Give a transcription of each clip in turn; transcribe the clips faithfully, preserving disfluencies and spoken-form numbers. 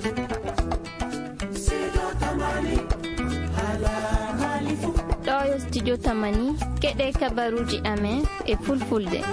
ɗo yo studio tamani keɗe kabaruji amen e fulfulde.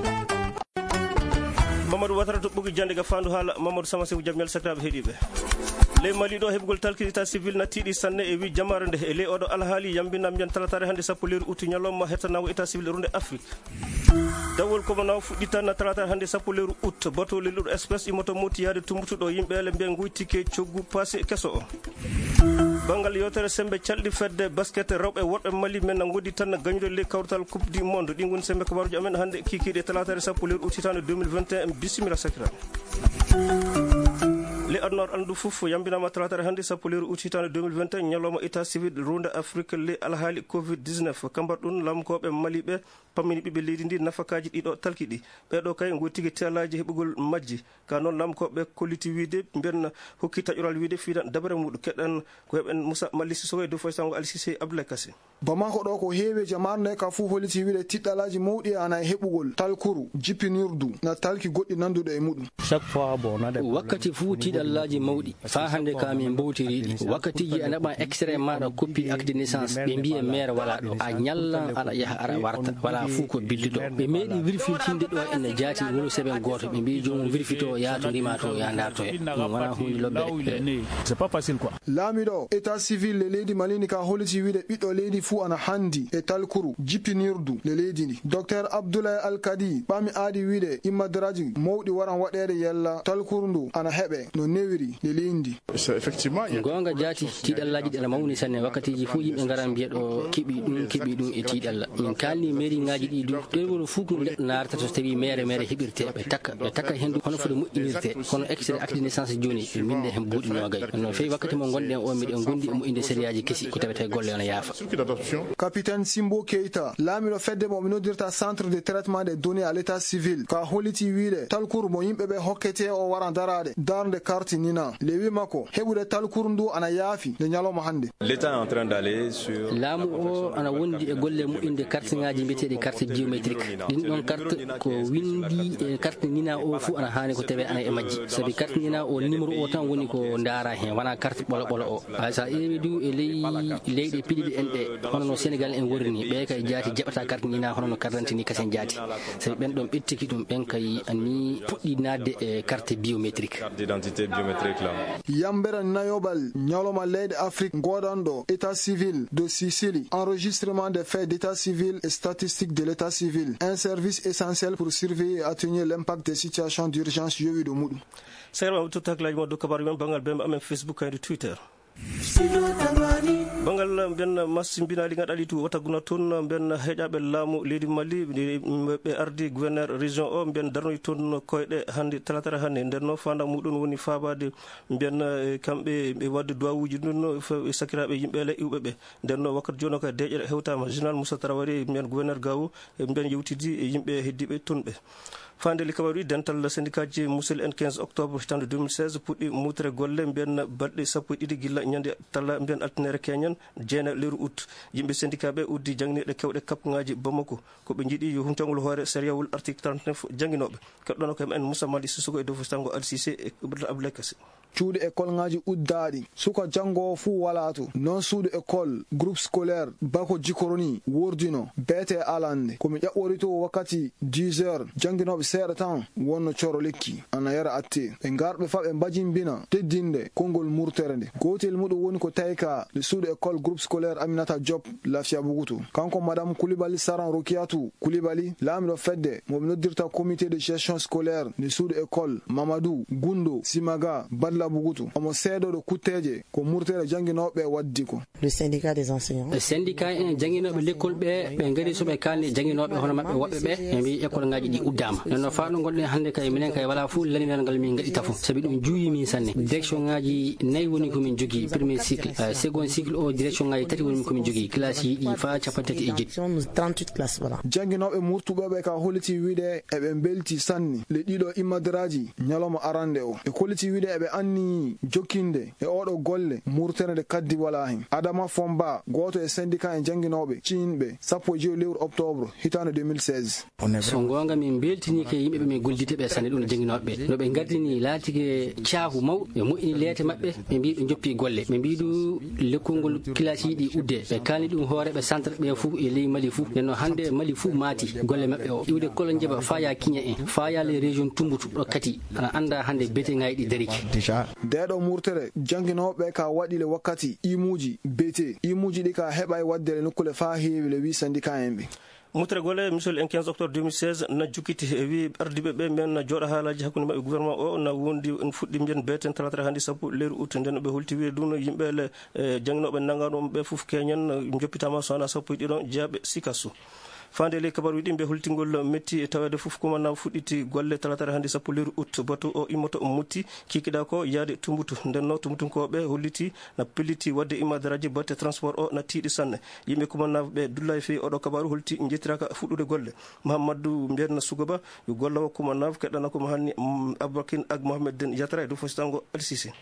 Mamadou Watara to ɓugi jande ga fandu haala Mamadou Sama Sekou jam ñal sakiraɓe heeɗiɓe ley Mali ɗo heɓugol talkidita civil nattiɗi sanne e wi jamare nde e ley oɗo alhaali yambinam jan talatare hannde sappo leyru août ñalawma hettanamo état civil e runde Afrique dawol komo naw fuɗɗi tan talatare hannde sappo leyru août bateau lelluɗo express immoto moti yaade tumbutuɗo yimɓeele mbiyen guytike coggu passé kesso o bangal yewtere sembe calɗi fedde basket rewɓe worɓe Mali men godi tan gañude ley kawrital coupe du monde ɗi goni sembe kabaruji amen hannde kikiɗe talatare sappo leyru août hitande deux mille vingt et un bisimilla sakiraɓe le adnor andu fof yambinama talatare hannde sappo leyru août hitande deux mille vingt et un ñalawma état civil runde Afrique le alhaali covid dix-neuf kambar ɗum lamkoɓe Mali ɓe pammini ɓiɓe leydi ndi nafakaji ɗiɗo talkiɗi ɓeɗo kay go tigui telaji heɓugol majji ka noon lamkoɓe kolliti wiide mbiyen hokki taƴoral wiide fiidan dabare muɗum keɗen ko heɓen Moussa Mali Sissoko e dow foy sango Alisise Abdoulaye Kassé bamako ɗo ko heewi jamarde ka fuu holliti wiide tiɗɗalaji mawɗi ana e heɓugol talkuru jippinirdu na talki goɗɗi nanduɗo e muɗum wakkati fuu tiɗallaji mawɗi fa hande ka min mbowtiriɗi wakkatiji a naɓan extrait maɗa copie acte de naissance ɓe mbiye maire wala ɗo a ñallan aɗa yaha aɗa warta wala fuu ko billiɗo ɓe meeɗi vérifiitinde ɗo ene jaati wolo seɓen goto ɓe mbi jomum vérifito yaato rima to ya dartoya ɗum wona hunde lobbe c'est pas facile quoi laamiɗo état civil le leydi Malini ka holliti wiide ɓiɗɗo leydi fuu ana handi e talkuru jippinirdu le leydi ndi docteur Abdoulaye Alkadi ɓami aadi wiide immadiraji mawɗi waran waɗede yella talkuru ndu ana heɓe no newiri le leydi gonga jaati tiɗallaji ɗana mawni sanne wakkatiji fuu yimɓe ngaran mbiya ɗo keeɓi ɗum keeɓi ɗum e tiɗalla min kalni mairie ngaji ɗi du ɗen wono fuu ko neɗɗo narata so tawi maire maire heɓirte ɓe takka ɓe takka hendu hono foti moƴƴinirte hono extrait acte de naissance joni ɓe minde hen buuɗi nogay no fewi wakkati mo gonɗen o miɗen gondi e moƴƴinde sériyaji kesi ko tawete golle ona yaafa capitaine Simbo Keita laamiɗo fedde mo mi noddirta centre de traitement des données à l'état civil ka holliti wiide talkuru mo yimɓeɓe hokkete o waran darade darde carte nina le wi makko heɓude talkuru ndu ana yaafi nde ñalawma hannde l'état est en train d'aller sur laamu o ana wondi e golle moƴƴinde carte ngaji mbiyeteɗe carte biométrique ɗin ɗon carte ko windi e carte nina o fuu ana hani ko tawe ana e majji sabi carte nina o numéro o tan woni ko ndaara hen wona carte ɓolo ɓolo o hay sa ƴeewi du e ley leyɗe piɗiɗe en ɗe hono no Sénégal en worini ɓe kay jaati jaɓata carte nina hono no carte d'identité ni kasen jaati sabi ɓen ɗon ɓettiki ɗum ɓen kay anni puɗɗi nadde e carte biométrique carte d'identité biométrique là yambere nayoɓal ñalawma leyɗe Afrique godanɗo état civil de Sicile enregistrement des faits d'état civil et statistique de l'état civil un service essentiel pour surveiller et atténuer l'impact des situations d'urgence yowiɗo muɗum serma to haklaji mo do kabaru men bangal bemba amen Facebook kayde Twitter bangal mbiyen masimbinali gaɗali tu wataguna toon mbiyen heƴaɓe laamu leydi Mali ɓe ardi gouverneur région o mbiyen darnoyi toon koyɗe hannde talatara hannde ndenno fanda muɗum woni fabade mbiyen kamɓe ɓe wadde duwawuji ɗum sakiraɓe yimɓele iwɓe ɓe ndenno wakkati joni o kay deƴƴere hewtama général Moussa Traoré mbiyen gouverneur Gao mbiyen yewtidi e yimɓe heddiɓe toon ɓe fande li kabaru dental syndicat ji musel en quinze octobre hitande deux mille seize puɗɗi mutere golle mbiyen balɗe sappo e ɗiɗi gilla ñande talla mbiyen altinere keñen jeena leyru août yimɓe syndicat ɓe uddi jangniɗe kewɗe kapgaji Bamako ko ɓe jiiɗi yo humtangol hoore sériawol article trente-neuf jangguinoɓe keɗɗono kam en Moussa Mali Sissoko e dow fostango Al Cissé e Abdoulaye Kassé cuuɗi école ngaji uddaɗi suka jangowo fuu wala to non suudu école groupe scolaire bako jikoroni wordino beete alande komi ƴaɓɓori to wakkati dix heures jangguinoɓe seeɗa tan wonno coro lekki ana yara atte ɓe garɓe fa ɓe mbajimbina teddinde konngol murtere nde gotel muɗum woni ko tayka le suudu école groupe scolaire Aminata Diop Lafiya Bugutu kanko madame Koulibaly Saran Rokiatou Koulibaly laamiɗo fedde momi noddirta comité de gestion scolaire le suudu école Mamadou Gundo Simaga Badla Bugutu omo seedoɗo kutteje ko murtere jangguinoɓe waddi ko le syndicat des enseignants syndicat en jangguinoɓe l'école ɓe ɓe ngari soɓe kalni jangguinoɓe hono mabɓe woɓɓe ɓe ɓe mbi école ngaji ɗi uddama nonno fa ɗo gonɗen hannde kay minen kay wala fuu laninal ngal min gaɗita fof sabi ɗum juuyi min sanne direction ngaji nayyi woni komin jogui premier cycle uh, second cycle o direction ngaji tati woni komin jogui classe yi ɗi fa capantati e jeɗɗi trente-huit classe voilà jangguinoɓe murtuɓeɓe ka holliti wiide eɓe belti sanni le ɗiɗo immadiraji ñalawma arande o ɓe kolliti wiide eɓe andi sanni jokkinde e oɗo golle murtenede kaddi wala hen. Adama Fomba goto e syndicat en janginoɓe cinɓe sappo e joyi lewru octobre hitande deux mille seize. So gonga min beltini ke yimɓeɓe min golliteɓe sanne ɗum janginoɓe no ɓe gardini laatike caahu maw ɓe moƴƴini leete maɓɓe ɓe mbi ɓe joppi golle ɓe mbi du lekkongol kilasi ɗi udde ɓe kalni ɗum hooreɓe centre ɓe fou e ley Mali fou nenno hande Mali fou mati golle maɓɓe o iwde kolo jeeɓa faya kiña en faya les régions tumbutu ɗo kati ana anda hande bete ngayɗi dariki ndeɗo murtere janginoɓe ka waɗile wakkati imuji bete imuji ɗi ka heɓa e waddere nokkule fa heewi le wi syndicat en ɓe. mutere golle misol en quinze octobre deux mille seize na jukkiti e wi ardiɓe ɓe men na jooɗa haalaji hakkude mabɓe gouvernement o na wondi en fuɗɗi mbiyen beten talatara hannde sappo leyru août nden ɓe holti wiide ɗum yimɓele jangnoɓe nanganoɓe ɓe fof keñen joppitama so wona sappo e ɗiɗon jeeyaɓe sikasso fande ley kabaru ɗimɓe holtingol metti e tawede fof kumana fuɗɗiti golle talatare hannde sappo leyru août bato o immoto o mutti kikiɗa ko yaade tumbutu ndenno tumbutunkoɓe holliti na pelliti wadde imadaraji batte transport o na tiiɗi sanne yimɓe kumanaɓe dulla e fewi oɗo kabaru holti jettiraka fuɗɗude golle mahamadou mbiyenna sugoba yo gollawo kumanav keɗɗana komo hanni aboubakin ag mohamed den yatara e dow fositango alsisi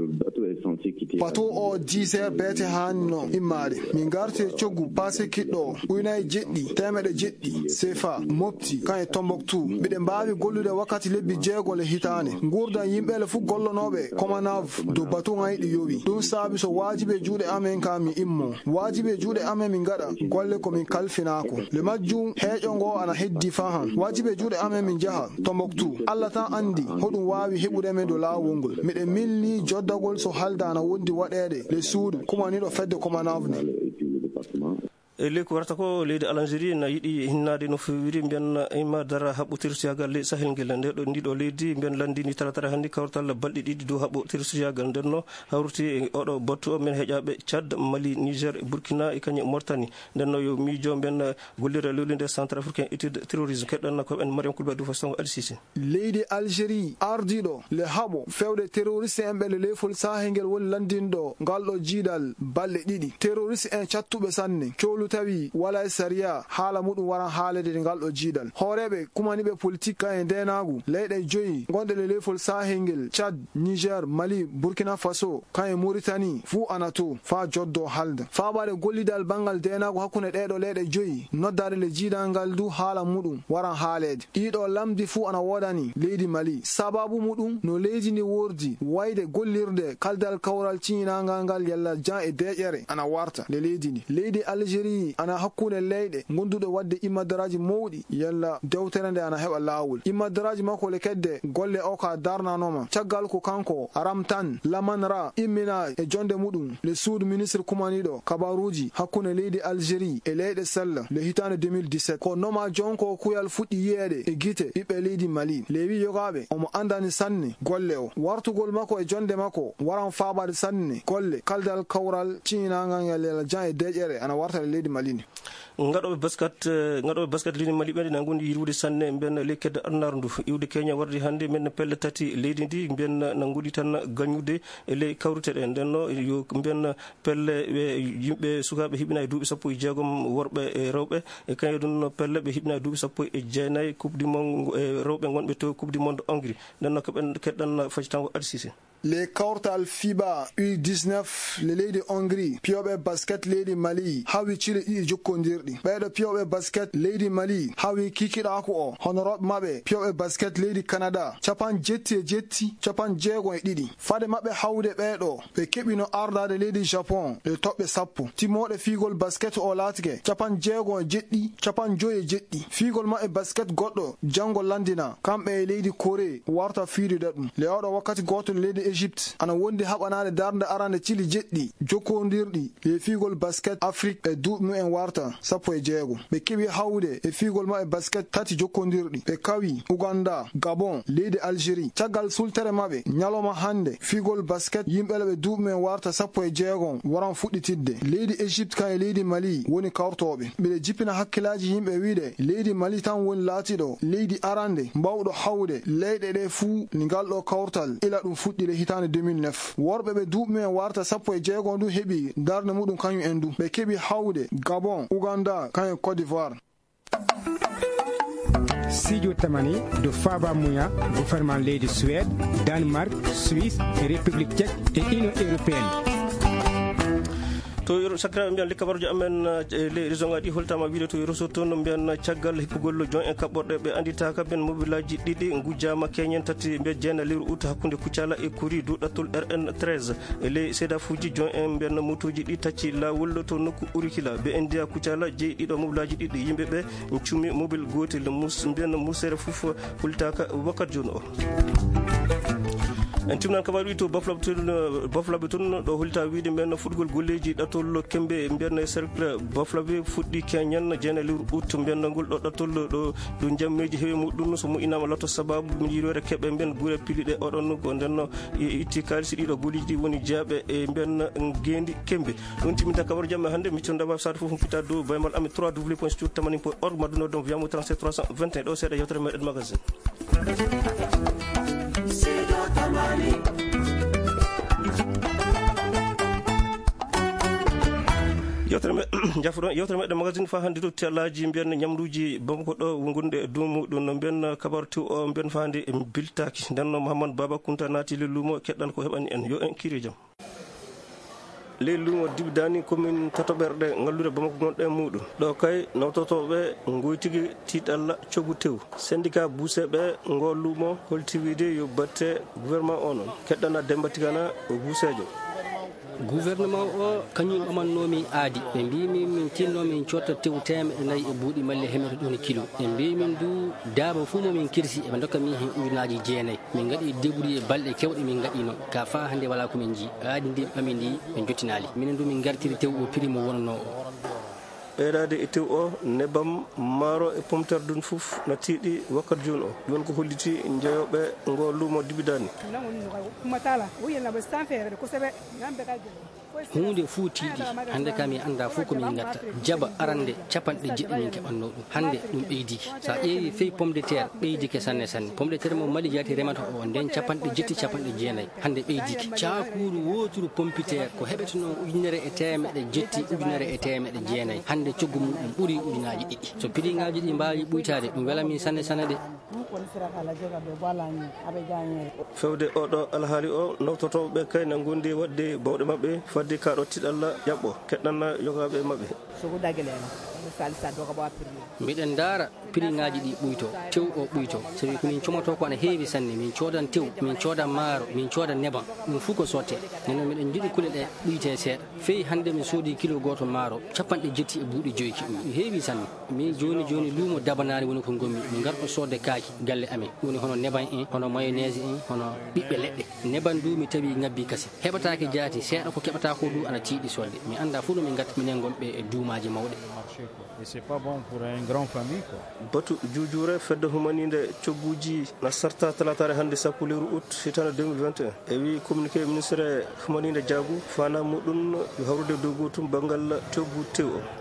bateau o dix heures beete hanno immade min garti e coggu passé kiɗɗo ujunnaje jeɗɗi temeɗe jeɗɗi sefa mofti kan e Tombouctou mbiɗe mbawi gollude wakkati lebbi jeegol e hitande gurdan yimɓele fof gollonoɓe comanav dow bateau ŋayɗi yowi ɗum saabi so wajibe juuɗe amen ka mi immo wajibe juuɗe amen min gaɗa golle komin kalfinako le majjum heeƴo ngo ana heddi fa han wajibe juuɗe amen min jaaha Tombouctou Allah tan andi hoɗum wawi heɓudemen dow lawol ngol miɗe milni joddagol so haldana wondi waɗede le suudu kumaniɗo fedde comanavne e ley ko warata ko leydi Algérie na yiiɗi hinnade no fewiri mbiyen ima dara haɓɓo tirsiyagal ley sahel ngel ndeɗo ndiɗo leydi mbiyen landini talatara hanndi kawtal balɗe ɗiɗi dow haɓɓo tirsiyagal ndenno hawruti e oɗo battu o men heƴaɓe Tchad Mali Niger Burkina e kañum Mauritanie ndenno yo miijo mbiyen gollira lewlide centre africain étude terrorisme keɗɗanna ko en Mariam Koulba dow façon alsisi leydi Algérie ardiɗo le haɓo fewde terroriste en ɓe le leyfol sahel ngel woni landinɗo ngal ɗo jiidal balɗe ɗiɗi terroriste en cattuɓe sanne cowlu tawi wala saria haala muɗum waran haalede ngal ɗo jiidal hooreɓe kumaniɓe politique ka e ndenagu leyɗe joyi gonɗe le leyfol sahel ngel Tchad Niger Mali Burkina Faso kan e Mauritanie fuu ana to fa joddo halda faɓade gollidal bangal ndenagu hakkunde ɗeɗo leyɗe joyi noddade le jiidal ngal du haala muɗum waran haalede ɗiɗo lamdi fuu ana wodani leydi Mali sababu muɗum no leydi ndi wordi wayde gollirde kaldal kawral ciinagal ngal yalla jan e deƴere ana warta le leydi ndi leydi Algérie ana hakkude leyɗe gonduɗo wadde imadaraji mawɗi yalla dewtere nde ana heɓa lawol imadaraji makko le kedde golle o ka darnanoma caggal ko kanko aram tan lamanra immina e jonde muɗum le suudu ministre kumaniɗo kabaruji hakkude leydi Algérie e leyɗe sella le hitande deux mille dix-sept ko noma jonko kuyal fuɗɗi yiyeede e gite ɓiɓɓe leydi Mali lewi yogaɓe omo andani sanne golle o wartugol makko e jonde makko waran faɓade sanne golle kaldal kawral ciinagal ngal yalla jan e deƴere ana warta le leydi Malini ngaɗoɓe basket ngaɗoɓe basket leydi Mali ɓeɗe na gondi yirwude sanne mbiyen ley kedde arnar ndu iwde Kenya wardi hannde men pelle tati leydi ndi mbiyen na goodi tan gañude e ley kawrite ɗe ndenno yo mbiyen pelle ɓe yimɓe sukaɓe hiɓina e duuɓi sappo e jeegom worɓe e rewɓe e kañum ɗum pelle ɓe hiɓina e duuɓi sappo e jeenayyi coupe du monde e rewɓe gonɓe to coupe du monde Hongrie ndenno koɓen keɗɗan facitango adsisi les kawtal FIBA U dix-neuf le leydi Hongrie piyoɓe basket leydi Mali hawi cile ɗiɗi jokkodirɗi ɓeɗo piyoɓe basket leydi Mali hawi kikiɗaku o honoroɓe maɓɓe piyoɓe basket leydi Canada capan jetti e jetti capan jeegon e ɗiɗi fade maɓɓe hawde ɓeɗo ɓe keɓino ardade leydi Japon e toɓɓe sappo timoɗe figol basket o latike capan jeegon e jeɗɗi capan joyi e jeɗɗi figol maɓɓe basket goɗɗo jango landina kamɓe e leydi Corée warta fiidude ɗum le oɗo wakkati goto leydi Egypte ana wondi haɓanade darde arande cili jeɗɗi jokkodirɗi e figol basket Afrique e duuɓi mumen warta sappo e jeego ɓe keɓi hawde e figol maɓɓe basket tati jokkodirɗi ɓe kawi Uganda Gabon leydi Algérie caggal sultere maɓɓe ñaloma hande figol basket yimɓele ɓe duuɓi mumen warta sappo e jeegon waran fuɗɗitidde leydi Egypte kan e leydi Mali woni kawrtoɓe mbiɗe jippina hakkillaji yimɓe wiide leydi Mali tan woni laatiɗo leydi arande mbawɗo hawde leyɗe ɗe fuu ngal ɗo kawrtal ila ɗum fuɗɗi hitande deux mille neuf worɓe ɓe duuɓi men warta sappo e jeegon du heɓi darde muɗum kañum en du ɓe keɓi hawde Gabon Uganda kañum Côte d'Ivoire Sidio Tamani do Faba Mouya gouvernement leydi Suède, Danemark, Suisse et République tchèque et Union européenne. to sakiraɓe mbiyan likkabarojo amen le région ngaji holtama wiide to reso toon mbiyan caggal hippugol jon en kaɓɓorɗe ɓe anditaka ben mobilaji ɗiɗi gujjama keñen tati mbiya jeena lewru août hakkude Kucala e Kuri duɗattol R N treize e ley seeda fuji jon en mbiyan motoji ɗi tacci lawol to nokku Urikila be en ndiya Kucala jeeyi ɗiɗo mobilaji ɗiɗi yimɓeɓe cummi mobile gotel mus mbiyan musere foof hultaka wakkati joni o. en timnan kabaru to baflaɓe toon baflaɓe toon ɗo holita wiide mbiyan fuɗgol golleji ɗatol kembe mbiyan cercle baflaɓe fuɗɗi keñen jeena lewru août mbiyan ngol ɗo ɗatol ɗo ɗo jammeji heewi muɗum so moƴƴinama lotto sababu yiiɗore keɓe mbiyan guure piliɗe oɗon ko ndenno itti kalisi ɗiɗo golleji ɗi woni jeeɓe e mbiyan gendi kembe ɗum timinta kabaru jamme hannde miccondema sade foof pita dow baymal ami trois w point studio tamani point org madduno ɗon wiyamo trente-sept trois cent vingt et un ɗo seeɗa yewtere meɗen magasin. yewtere me jafuɗon yewtere meɗen magazine fa hannde to tellaji mbiyan ñamduji bamko ɗo gonɗe e dow muɗum no mbiyan kabaru tew o mbiyan fa hannde en biltaki ndenno Mouhamadou Baba Kounta naati le luumo keɗɗan ko heɓani en yo en kiiri jaam. ley luumo dibidani commune tatoɓerɗe ngallude bamako gonɗe muɗum ɗo kay nawtotoɓe goytigi tiiɗalla coggu tew syndicat buuseɓe ngo luumo holti wiide yo batte gouvernement o noon keɗɗana Demba Tigana buusejo. gouvernement o kañum ɗomannomi aadi ɓe mbimi min tinno min cotta tew temedde nayyi e buuɗi malle hemete ɗon kilo ɓe mbi min du daaba fuu momin kirsi eɓe dokka min hen ujunaji jeenayyi min gaɗi débrouillé e balɗe kewɗe min gaɗino ka fa hannde wala komin jii aadi ndi ɓami ndi ɓe jottinali minen du min gartiri tew o prix mo wonno o. ɓeydade e tew o nebam maaro e pomtere dun fof no tiiɗi wakkati joni o joni ko holliti jeeyoɓe ngo luumo dibidani. hunde fuu tiiɗi hannde kam mi annda fof komin gatta jaba arande capanɗe jeɗɗi min keɓanno ɗum hannde ɗum ɓeydiki sa ƴeewi fewi pomme de terre ɓeydike sanne sanne pomme de terre mo Mali jati remata o nden capanɗe jetti capanɗe jeenayyi hannde ɓeydiki cakuru woturu pompiterre ko heɓeteno ujunere e temeɗe jetti ujunere e temeɗe jeenayyi hannde coggu muɗum ɓuuri ujunaji ɗiɗi so prix ngaji ɗi mbawi ɓuytade ɗum welami sanne sanne de. fewde oɗo alhaali o nawtotoɓe kayna gondi wadde bawɗe mabɓe fadde kaɗo tiɗalla ƴaɓɓo keɗɗanna yogaɓe mabɓe. mbiɗen daara prix ngaji ɗi ɓuyto tew o ɓuyto sabi komin comoto ko ana heewi sanne min coodan tew min coodan maaro min coodan neban ɗum fuu ko sotte neno miɗen jiɗi kuule ɗe ɓuyte seeɗa fewi hannde mi soodi kilo goto maaro capanɗe jetti e buuɗi joyki ɗum heewi sanne min joni joni luumo dabanari woni ko gommi min garɗo sodde kaaki galle amen woni hono neban en hono mayonnaise en hono ɓiɓɓe leɗɗe neban du mi tawi ngabbi kasi heɓatake jaati seeɗa ko keɓata ko du ana tiiɗi solde mi anda fuu no min gatta minen gonɓe e duumaji mawɗe. Et c'est pas bon pour une grande famille quoi. Batu jujure fedde humaninde cogguji na sarta talatare hande sappo lewru août hitande deux mille vingt et un e wi communiqué ministre humaninde diagu fana muɗum yo hawrude dow gotum banggal coggu tew o.